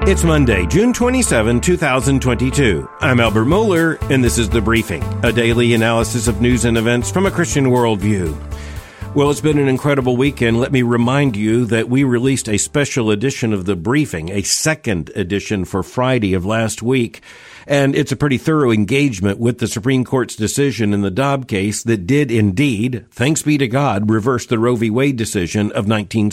It's Monday, June 27, 2022. I'm Albert Mohler, and this is The Briefing, a daily analysis of news and events from a Christian worldview. Well, it's been an incredible weekend. Let me remind you that we released a special edition of The Briefing, a second edition for Friday of last week. And it's a pretty thorough engagement with the Supreme Court's decision in the Dobbs case that did indeed, thanks be to God, reverse the Roe v. Wade decision of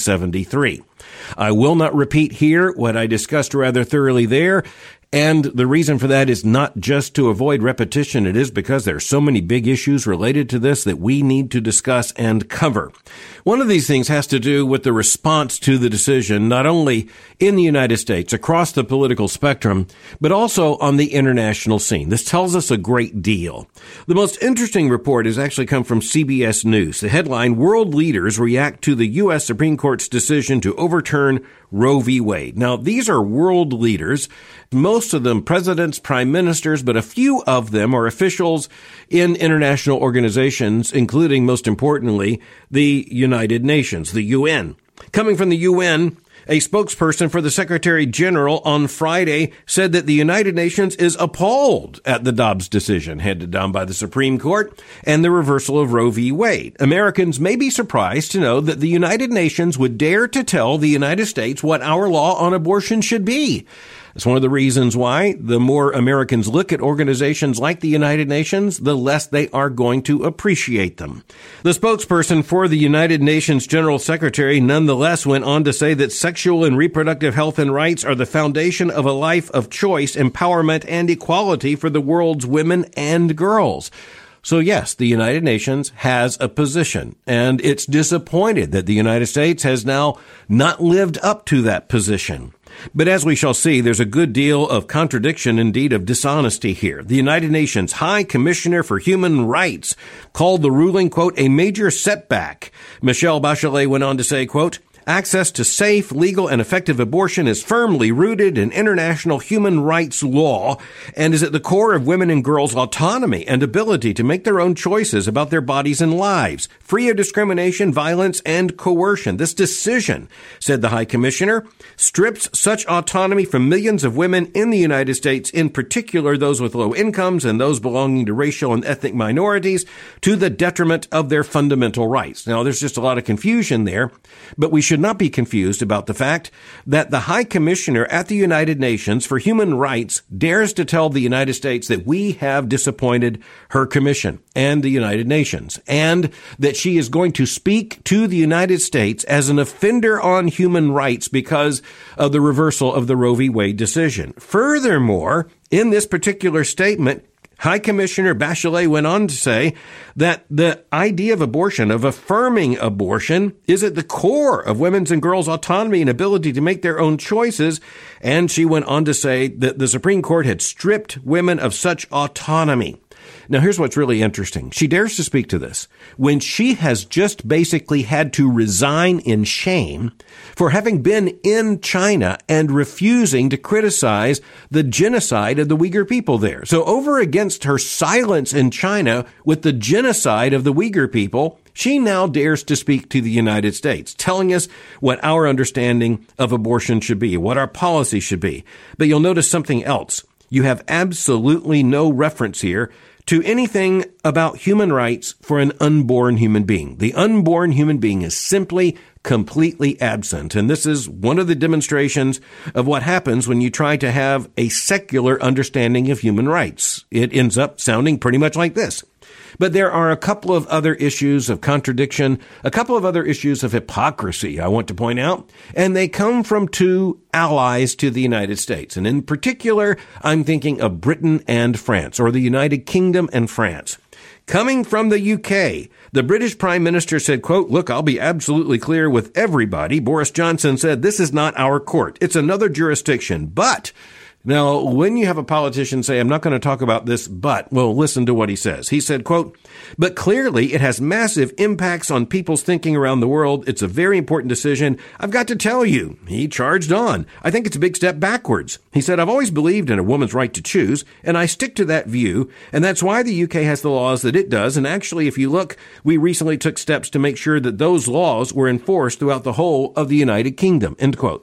1973. I will not repeat here what I discussed rather thoroughly there. And the reason for that is not just to avoid repetition. It is because there are so many big issues related to this that we need to discuss and cover. One of these things has to do with the response to the decision, not only in the United States, across the political spectrum, but also on the international scene. This tells us a great deal. The most interesting report has actually come from CBS News. The headline, World Leaders React to the U.S. Supreme Court's Decision to Overturn Roe v. Wade. Now, these are world leaders, most of them presidents, prime ministers, but a few of them are officials in international organizations, including, most importantly, the United Nations, the UN. Coming from the UN, a spokesperson for the Secretary General on Friday said that the United Nations is appalled at the Dobbs decision handed down by the Supreme Court and the reversal of Roe v. Wade. Americans may be surprised to know that the United Nations would dare to tell the United States what our law on abortion should be. It's one of the reasons why the more Americans look at organizations like the United Nations, the less they are going to appreciate them. The spokesperson for the United Nations General Secretary nonetheless went on to say that sexual and reproductive health and rights are the foundation of a life of choice, empowerment, and equality for the world's women and girls. So yes, the United Nations has a position, and it's disappointed that the United States has now not lived up to that position. But as we shall see, there's a good deal of contradiction, indeed of dishonesty here. The United Nations High Commissioner for Human Rights called the ruling, quote, a major setback. Michelle Bachelet went on to say, quote, access to safe, legal, and effective abortion is firmly rooted in international human rights law and is at the core of women and girls' autonomy and ability to make their own choices about their bodies and lives, free of discrimination, violence, and coercion. This decision, said the High Commissioner, strips such autonomy from millions of women in the United States, in particular those with low incomes and those belonging to racial and ethnic minorities, to the detriment of their fundamental rights. Now, there's just a lot of confusion there, but we should not be confused about the fact that the High Commissioner at the United Nations for Human Rights dares to tell the United States that we have disappointed her commission and the United Nations, and that she is going to speak to the United States as an offender on human rights because of the reversal of the Roe v. Wade decision. Furthermore, in this particular statement, High Commissioner Bachelet went on to say that the idea of abortion, of affirming abortion, is at the core of women's and girls' autonomy and ability to make their own choices. And she went on to say that the Supreme Court had stripped women of such autonomy. Now, here's what's really interesting. She dares to speak to this when she has just basically had to resign in shame for having been in China and refusing to criticize the genocide of the Uyghur people there. So over against her silence in China with the genocide of the Uyghur people, she now dares to speak to the United States, telling us what our understanding of abortion should be, what our policy should be. But you'll notice something else. You have absolutely no reference here to anything about human rights for an unborn human being. The unborn human being is simply completely absent. And this is one of the demonstrations of what happens when you try to have a secular understanding of human rights. It ends up sounding pretty much like this. But there are a couple of other issues of contradiction, a couple of other issues of hypocrisy, I want to point out, and they come from two allies to the United States. And in particular, I'm thinking of Britain and France, or the United Kingdom and France. Coming from the UK, the British Prime Minister said, quote, look, I'll be absolutely clear with everybody. Boris Johnson said, this is not our court. It's another jurisdiction. But now, when you have a politician say, I'm not going to talk about this, but, well, listen to what he says. He said, quote, but clearly it has massive impacts on people's thinking around the world. It's a very important decision. I've got to tell you, he charged on. I think it's a big step backwards. He said, I've always believed in a woman's right to choose, and I stick to that view. And that's why the UK has the laws that it does. And actually, if you look, we recently took steps to make sure that those laws were enforced throughout the whole of the United Kingdom, end quote.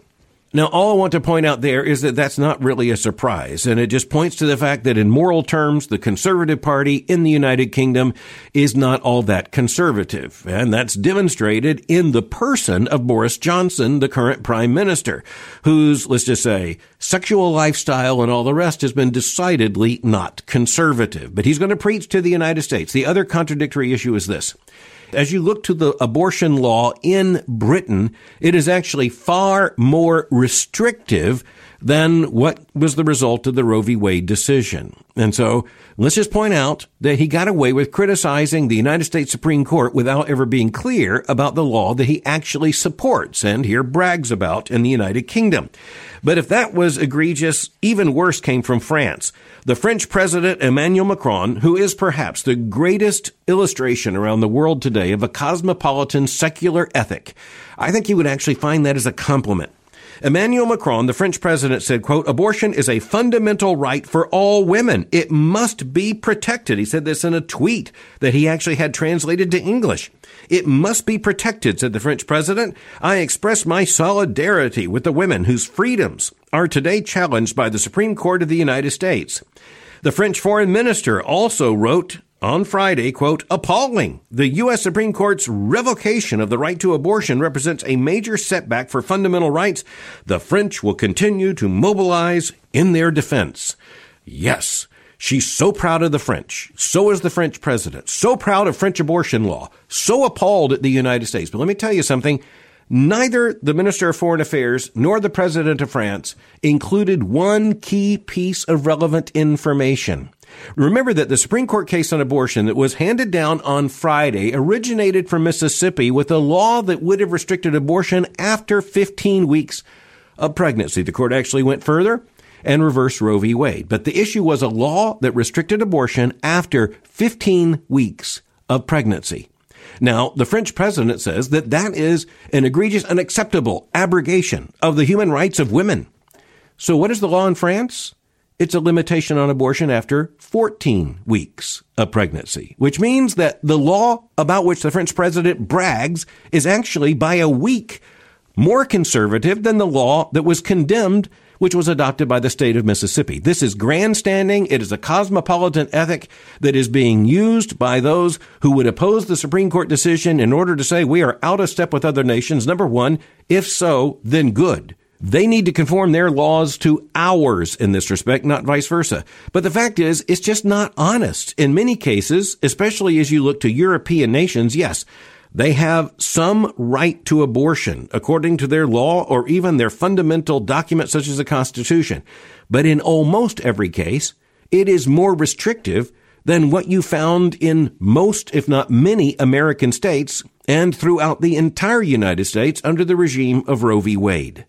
Now, all I want to point out there is that that's not really a surprise, and it just points to the fact that in moral terms, the Conservative Party in the United Kingdom is not all that conservative, and that's demonstrated in the person of Boris Johnson, the current Prime Minister, whose, let's just say, sexual lifestyle and all the rest has been decidedly not conservative. But he's going to preach to the United States. The other contradictory issue is this. As you look to the abortion law in Britain, it is actually far more restrictive than what was the result of the Roe v. Wade decision. And so let's just point out that he got away with criticizing the United States Supreme Court without ever being clear about the law that he actually supports and here brags about in the United Kingdom. But if that was egregious, even worse came from France. The French president, Emmanuel Macron, who is perhaps the greatest illustration around the world today of a cosmopolitan secular ethic, I think you would actually find that as a compliment. Emmanuel Macron, the French president, said, quote, "Abortion is a fundamental right for all women. It must be protected." He said this in a tweet that he actually had translated to English. "It must be protected," said the French president. "I express my solidarity with the women whose freedoms are today challenged by the Supreme Court of the United States." The French foreign minister also wrote on Friday, quote, "Appalling. The U.S. Supreme Court's revocation of the right to abortion represents a major setback for fundamental rights. The French will continue to mobilize in their defense." Yes, she's so proud of the French. So is the French president. So proud of French abortion law. So appalled at the United States. But let me tell you something. Neither the Minister of Foreign Affairs nor the President of France included one key piece of relevant information. Remember that the Supreme Court case on abortion that was handed down on Friday originated from Mississippi with a law that would have restricted abortion after 15 weeks of pregnancy. The court actually went further and reversed Roe v. Wade. But the issue was a law that restricted abortion after 15 weeks of pregnancy. Now, the French president says that that is an egregious, unacceptable abrogation of the human rights of women. So what is the law in France? It's a limitation on abortion after 14 weeks of pregnancy, which means that the law about which the French president brags is actually by a week more conservative than the law that was condemned, which was adopted by the state of Mississippi. This is grandstanding. It is a cosmopolitan ethic that is being used by those who would oppose the Supreme Court decision in order to say we are out of step with other nations. Number one, if so, then good. They need to conform their laws to ours in this respect, not vice versa. But the fact is, it's just not honest. In many cases, especially as you look to European nations, yes, they have some right to abortion according to their law or even their fundamental document such as the Constitution. But in almost every case, it is more restrictive than what you found in most, if not many, American states and throughout the entire United States under the regime of Roe v. Wade.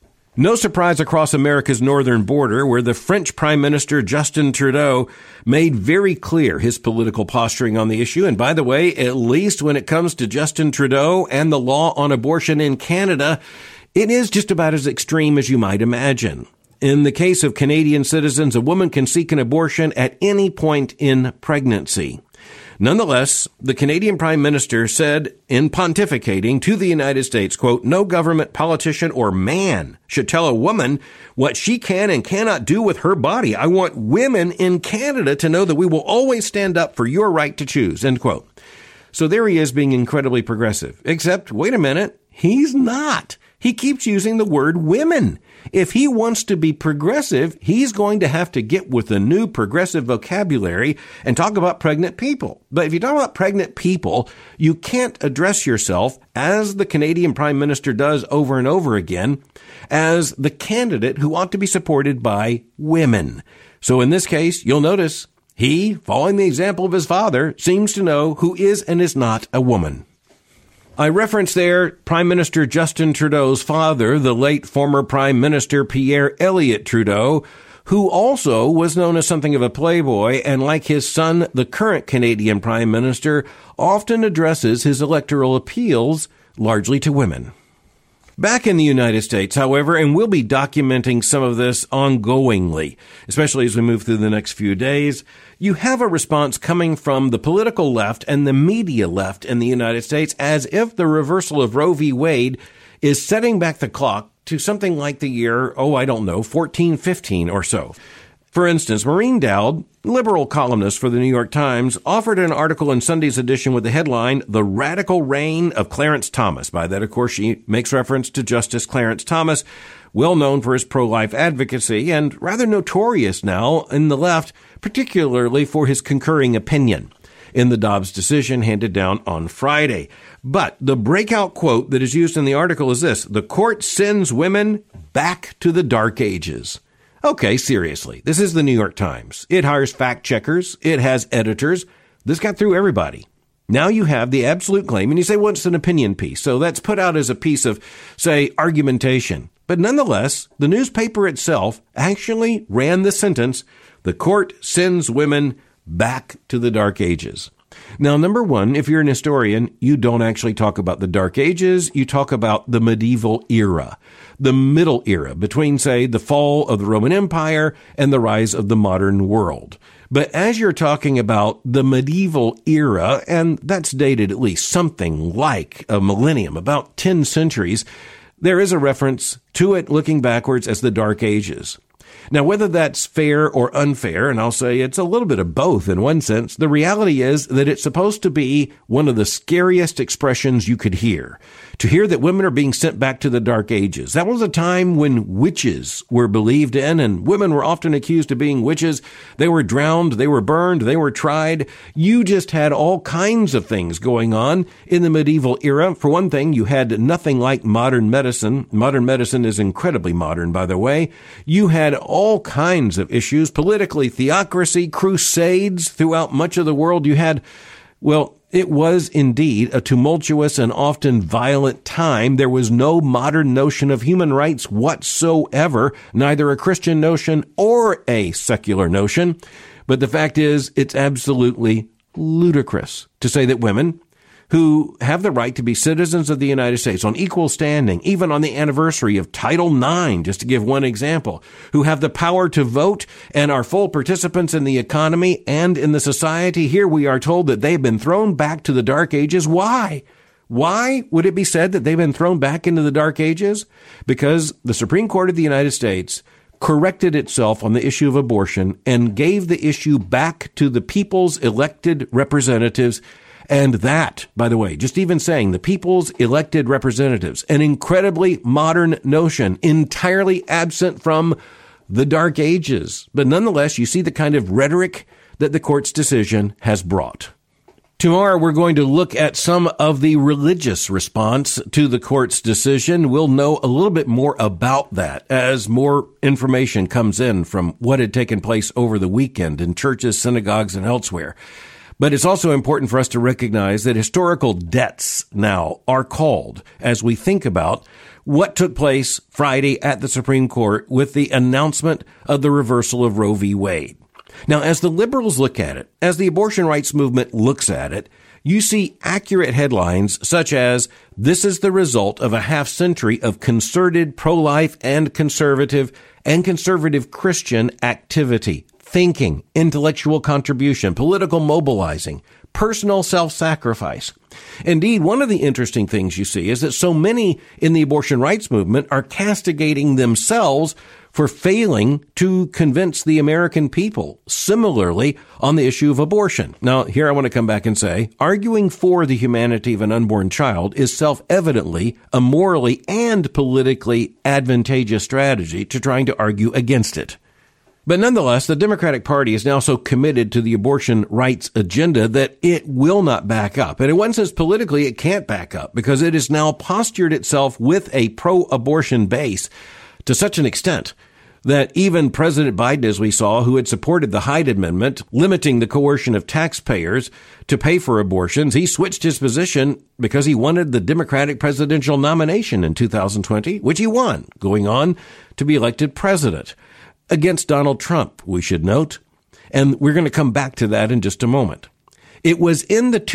No surprise across America's northern border, where the French Prime Minister Justin Trudeau made very clear his political posturing on the issue. And by the way, at least when it comes to Justin Trudeau and the law on abortion in Canada, it is just about as extreme as you might imagine. In the case of Canadian citizens, a woman can seek an abortion at any point in pregnancy. Nonetheless, the Canadian Prime Minister said in pontificating to the United States, quote, "No government, politician, or man should tell a woman what she can and cannot do with her body. I want women in Canada to know that we will always stand up for your right to choose," end quote. So there he is being incredibly progressive. Except, wait a minute, he's not. He keeps using the word women. If he wants to be progressive, he's going to have to get with the new progressive vocabulary and talk about pregnant people. But if you talk about pregnant people, you can't address yourself, as the Canadian Prime Minister does over and over again, as the candidate who ought to be supported by women. So in this case, you'll notice he, following the example of his father, seems to know who is and is not a woman. I referenced there Prime Minister Justin Trudeau's father, the late former Prime Minister Pierre Elliott Trudeau, who also was known as something of a playboy and, like his son, the current Canadian Prime Minister, often addresses his electoral appeals largely to women. Back in the United States, however, and we'll be documenting some of this ongoingly, especially as we move through the next few days, you have a response coming from the political left and the media left in the United States as if the reversal of Roe v. Wade is setting back the clock to something like the year, 1415 or so. For instance, Maureen Dowd, liberal columnist for the New York Times, offered an article in Sunday's edition with the headline, The Radical Reign of Clarence Thomas. By that, of course, she makes reference to Justice Clarence Thomas, well known for his pro-life advocacy and rather notorious now in the left, particularly for his concurring opinion in the Dobbs decision handed down on Friday. But the breakout quote that is used in the article is this: the court sends women back to the dark ages. Okay, seriously, this is the New York Times. It hires fact checkers. It has editors. This got through everybody. Now you have the absolute claim, and you say, well, it's an opinion piece. So that's put out as a piece of, say, argumentation. But nonetheless, the newspaper itself actually ran the sentence, the court sends women back to the dark ages. Now, number one, if you're an historian, you don't actually talk about the dark ages. You talk about the medieval era, the middle era between, say, the fall of the Roman Empire and the rise of the modern world. But as you're talking about the medieval era, and that's dated at least something like a millennium, about 10 centuries, there is a reference to it looking backwards as the Dark Ages. Now, whether that's fair or unfair, and I'll say it's a little bit of both in one sense, the reality is that it's supposed to be one of the scariest expressions you could hear. To hear that women are being sent back to the Dark Ages. That was a time when witches were believed in, and women were often accused of being witches. They were drowned, they were burned, they were tried. You just had all kinds of things going on in the medieval era. For one thing, you had nothing like modern medicine. Modern medicine is incredibly modern, by the way. You had all kinds of issues, politically, theocracy, crusades throughout much of the world. You had, well, it was indeed a tumultuous and often violent time. There was no modern notion of human rights whatsoever, neither a Christian notion or a secular notion. But the fact is, it's absolutely ludicrous to say that women who have the right to be citizens of the United States on equal standing, even on the anniversary of Title IX, just to give one example, who have the power to vote and are full participants in the economy and in the society. Here we are told that they've been thrown back to the Dark Ages. Why? Why would it be said that they've been thrown back into the Dark Ages? Because the Supreme Court of the United States corrected itself on the issue of abortion and gave the issue back to the people's elected representatives. And that, by the way, just even saying the people's elected representatives, an incredibly modern notion, entirely absent from the Dark Ages. But nonetheless, you see the kind of rhetoric that the court's decision has brought. Tomorrow, we're going to look at some of the religious response to the court's decision. We'll know a little bit more about that as more information comes in from what had taken place over the weekend in churches, synagogues, and elsewhere. But it's also important for us to recognize that historical debts now are called as we think about what took place Friday at the Supreme Court with the announcement of the reversal of Roe v. Wade. Now, as the liberals look at it, as the abortion rights movement looks at it, you see accurate headlines such as, this is the result of a half century of concerted pro-life and conservative Christian activity. Thinking, intellectual contribution, political mobilizing, personal self-sacrifice. Indeed, one of the interesting things you see is that so many in the abortion rights movement are castigating themselves for failing to convince the American people similarly on the issue of abortion. Now, here I want to come back and say, arguing for the humanity of an unborn child is self-evidently a morally and politically advantageous strategy to trying to argue against it. But nonetheless, the Democratic Party is now so committed to the abortion rights agenda that it will not back up. And in one sense, politically, it can't back up because it has now postured itself with a pro-abortion base to such an extent that even President Biden, as we saw, who had supported the Hyde Amendment, limiting the coercion of taxpayers to pay for abortions, he switched his position because he wanted the Democratic presidential nomination in 2020, which he won, going on to be elected president. Against Donald Trump, we should note. And we're going to come back to that in just a moment. It was in the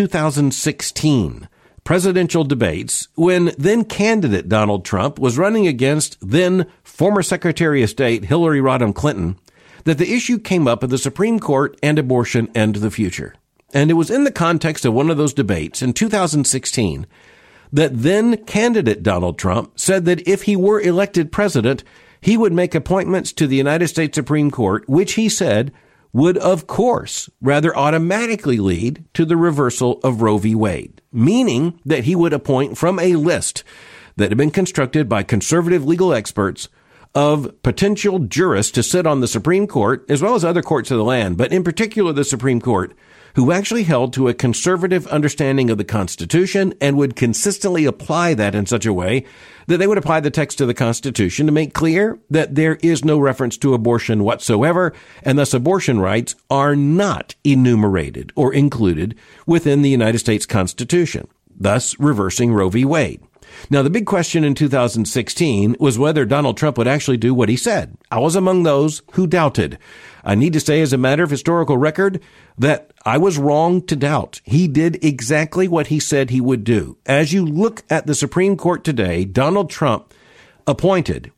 2016 presidential debates when then candidate Donald Trump was running against then former Secretary of State Hillary Rodham Clinton that the issue came up of the Supreme Court and abortion and the future. And it was in the context of one of those debates in 2016 that then candidate Donald Trump said that if he were elected president, he would make appointments to the United States Supreme Court, which he said would, of course, rather automatically lead to the reversal of Roe v. Wade, meaning that he would appoint from a list that had been constructed by conservative legal experts of potential jurists to sit on the Supreme Court, as well as other courts of the land, but in particular the Supreme Court, who actually held to a conservative understanding of the Constitution and would consistently apply that in such a way that they would apply the text of the Constitution to make clear that there is no reference to abortion whatsoever, and thus abortion rights are not enumerated or included within the United States Constitution, thus reversing Roe v. Wade. Now, the big question in 2016 was whether Donald Trump would actually do what he said. I was among those who doubted. I need to say, as a matter of historical record, that I was wrong to doubt. He did exactly what he said he would do. As you look at the Supreme Court today, Donald Trump appointed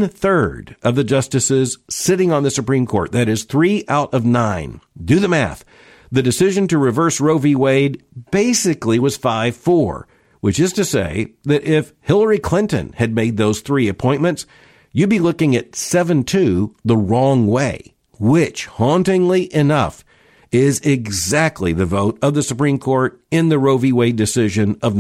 1/3 of the justices sitting on the Supreme Court. That is 3 out of 9. Do the math. The decision to reverse Roe v. Wade basically was 5-4. Which is to say that if Hillary Clinton had made those 3 appointments, you'd be looking at 7-2 the wrong way, which, hauntingly enough, is exactly the vote of the Supreme Court in the Roe v. Wade decision of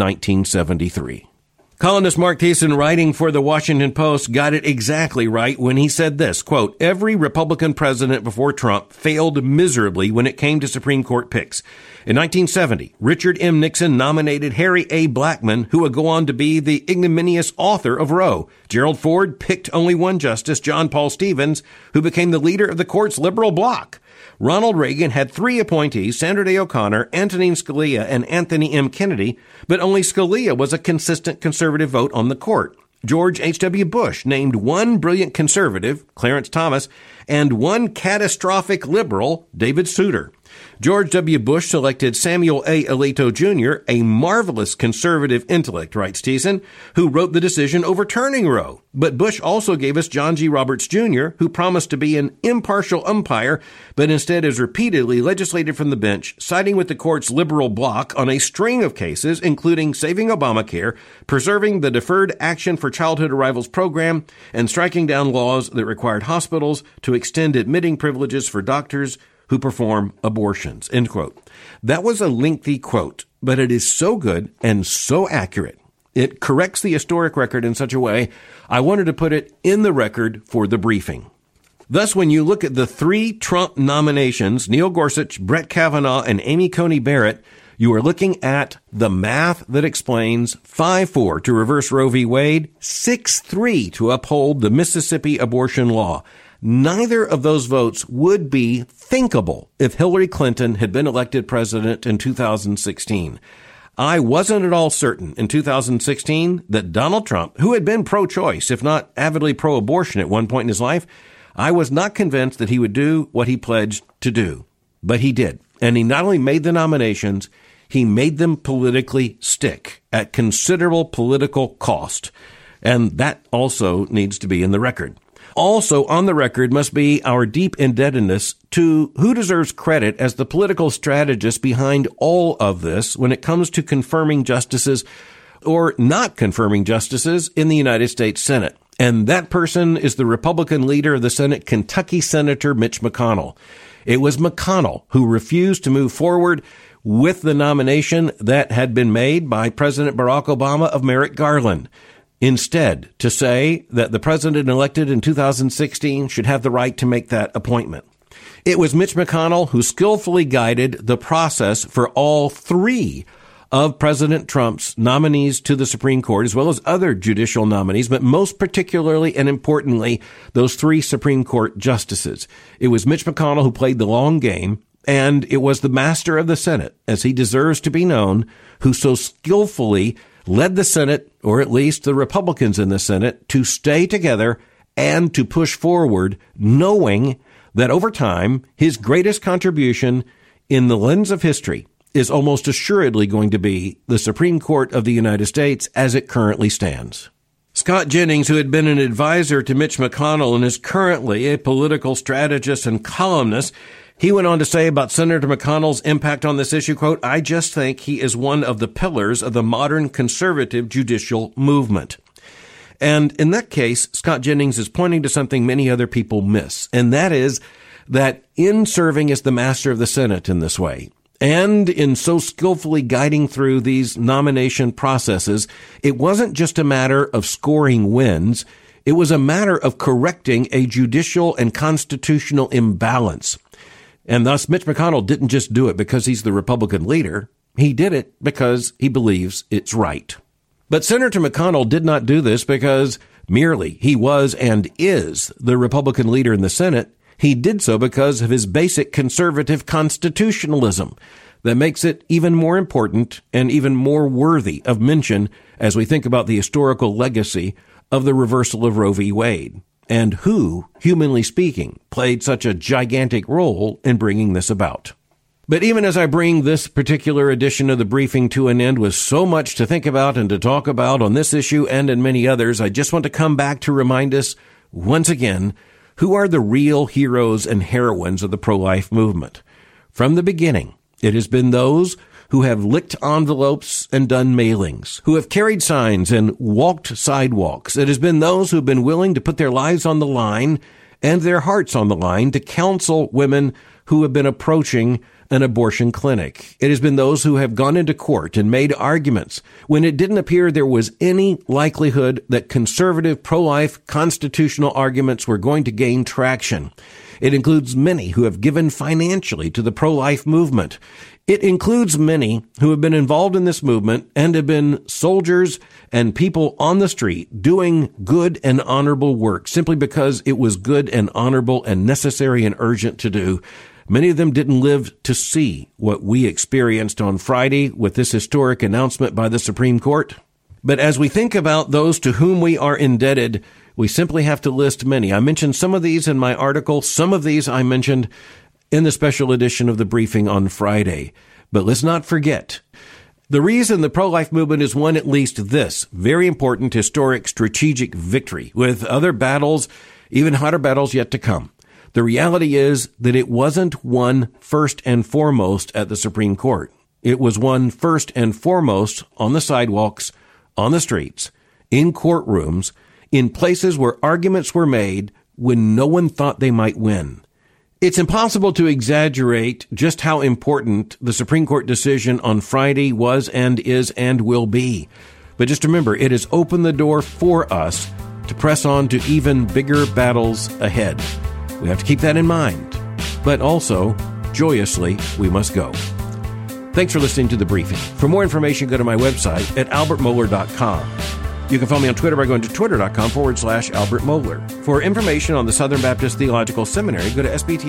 1973. Columnist Mark Thiessen, writing for the Washington Post, got it exactly right when he said this, quote, "Every Republican president before Trump failed miserably when it came to Supreme Court picks. In 1970, Richard M. Nixon nominated Harry A. Blackmun, who would go on to be the ignominious author of Roe. Gerald Ford picked only one justice, John Paul Stevens, who became the leader of the court's liberal bloc. Ronald Reagan had 3 appointees, Sandra Day O'Connor, Antonin Scalia, and Anthony M. Kennedy, but only Scalia was a consistent conservative vote on the court. George H.W. Bush named 1 brilliant conservative, Clarence Thomas, and 1 catastrophic liberal, David Souter. George W. Bush selected Samuel A. Alito Jr., a marvelous conservative intellect, writes Thiessen, who wrote the decision overturning Roe. But Bush also gave us John G. Roberts Jr., who promised to be an impartial umpire, but instead has repeatedly legislated from the bench, siding with the court's liberal bloc on a string of cases, including saving Obamacare, preserving the Deferred Action for Childhood Arrivals program, and striking down laws that required hospitals to extend admitting privileges for doctors who perform abortions," end quote. That was a lengthy quote, but it is so good and so accurate. It corrects the historic record in such a way I wanted to put it in the record for the briefing. Thus, when you look at the 3 Trump nominations, Neil Gorsuch, Brett Kavanaugh, and Amy Coney Barrett, you are looking at the math that explains 5-4 to reverse Roe v. Wade, 6-3 to uphold the Mississippi abortion law. Neither of those votes would be thinkable if Hillary Clinton had been elected president in 2016. I wasn't at all certain in 2016 that Donald Trump, who had been pro-choice, if not avidly pro-abortion at one point in his life, I was not convinced that he would do what he pledged to do. But he did. And he not only made the nominations, he made them politically stick at considerable political cost. And that also needs to be in the record. Also on the record must be our deep indebtedness to who deserves credit as the political strategist behind all of this when it comes to confirming justices or not confirming justices in the United States Senate. And that person is the Republican leader of the Senate, Kentucky Senator Mitch McConnell. It was McConnell who refused to move forward with the nomination that had been made by President Barack Obama of Merrick Garland. Instead, to say that the president elected in 2016 should have the right to make that appointment. It was Mitch McConnell who skillfully guided the process for all 3 of President Trump's nominees to the Supreme Court, as well as other judicial nominees, but most particularly and importantly, those 3 Supreme Court justices. It was Mitch McConnell who played the long game, and it was the master of the Senate, as he deserves to be known, who so skillfully led the Senate, or at least the Republicans in the Senate, to stay together and to push forward, knowing that over time, his greatest contribution in the lens of history is almost assuredly going to be the Supreme Court of the United States as it currently stands. Scott Jennings, who had been an advisor to Mitch McConnell and is currently a political strategist and columnist, He went on to say about Senator McConnell's impact on this issue, quote, "I just think he is one of the pillars of the modern conservative judicial movement." And in that case, Scott Jennings is pointing to something many other people miss, and that is that in serving as the master of the Senate in this way, and in so skillfully guiding through these nomination processes, it wasn't just a matter of scoring wins. It was a matter of correcting a judicial and constitutional imbalance. And thus, Mitch McConnell didn't just do it because he's the Republican leader. He did it because he believes it's right. But Senator McConnell did not do this because merely he was and is the Republican leader in the Senate. He did so because of his basic conservative constitutionalism that makes it even more important and even more worthy of mention as we think about the historical legacy of the reversal of Roe v. Wade, and who, humanly speaking, played such a gigantic role in bringing this about. But even as I bring this particular edition of the briefing to an end with so much to think about and to talk about on this issue and in many others, I just want to come back to remind us once again who are the real heroes and heroines of the pro-life movement. From the beginning, it has been those who have licked envelopes and done mailings, who have carried signs and walked sidewalks. It has been those who have been willing to put their lives on the line and their hearts on the line to counsel women who have been approaching an abortion clinic. It has been those who have gone into court and made arguments when it didn't appear there was any likelihood that conservative pro-life constitutional arguments were going to gain traction. It includes many who have given financially to the pro-life movement. It includes many who have been involved in this movement and have been soldiers and people on the street doing good and honorable work simply because it was good and honorable and necessary and urgent to do. Many of them didn't live to see what we experienced on Friday with this historic announcement by the Supreme Court. But as we think about those to whom we are indebted, we simply have to list many. I mentioned some of these in my article. Some of these I mentioned in the special edition of the briefing on Friday. But let's not forget, the reason the pro-life movement has won at least this very important historic strategic victory, with other battles, even hotter battles yet to come. The reality is that it wasn't won first and foremost at the Supreme Court. It was won first and foremost on the sidewalks, on the streets, in courtrooms, in places where arguments were made when no one thought they might win. It's impossible to exaggerate just how important the Supreme Court decision on Friday was and is and will be. But just remember, it has opened the door for us to press on to even bigger battles ahead. We have to keep that in mind. But also, joyously, we must go. Thanks for listening to The Briefing. For more information, go to my website at albertmohler.com. You can follow me on Twitter by going to twitter.com/Albert Mohler. For information on the Southern Baptist Theological Seminary, go to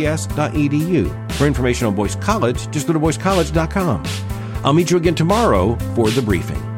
sbts.edu. For information on Boyce College, just go to boycecollege.com. I'll meet you again tomorrow for The Briefing.